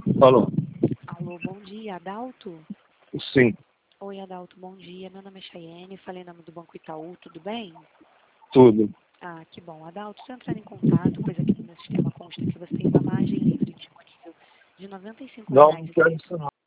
Alô? Alô, bom dia, Adalto? Sim, Oi, Adalto, bom dia. Meu nome é Chayenne, falei em nome do Banco Itaú, tudo bem? tudo. Ah, que bom. Adalto, estou entrando em contato, pois aqui no meu sistema consta que você tem uma margem livre disponível de R$ 95 Não, não reais. quero isso não.